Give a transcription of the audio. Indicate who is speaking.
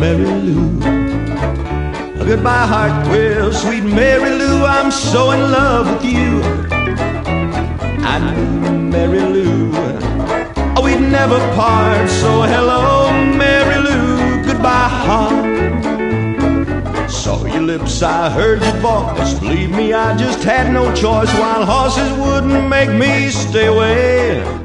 Speaker 1: Mary Lou. Goodbye, heart, well, sweet Mary Lou, I'm so in love with you. I knew Mary Lou, oh, we'd never part. So hello, Mary Lou, goodbye, heart. Saw your lips, I heard your voice. Believe me, I just had no choice. While horses wouldn't make me stay away,